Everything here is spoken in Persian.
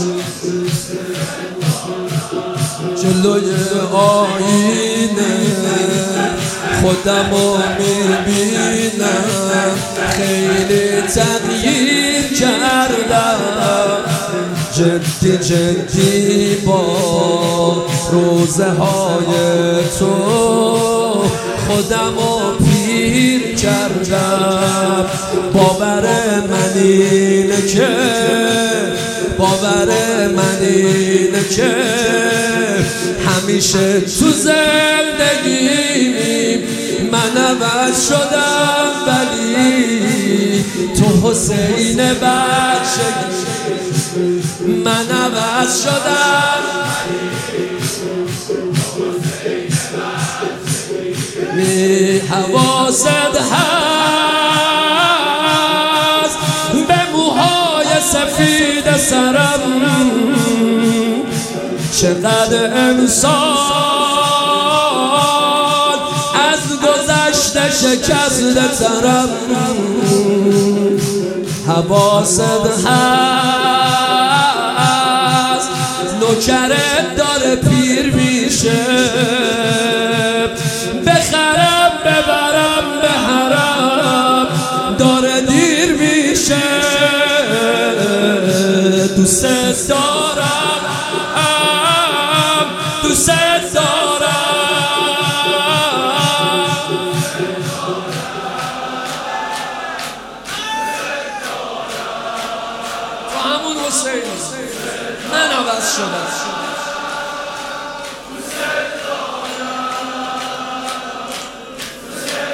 جلوی آینه خودمو میبینم، خیلی تغییر کردم، جدی جدی با روزه های تو خودمو پیر کردم. باور من اینه که همیشه تو زندگی من عوض شدم، ولی تو حسین بچگی من عوض شدم. حواست هست به موهای سفید سرم، چقدر انسان از گذشته شکسته ترم. حواست هست نوکرت داره پیر میشه، بخرم ببرم به حرم داره دیر میشه. دوست دارم دوست دارم، تو همون حسین من عوض شدم.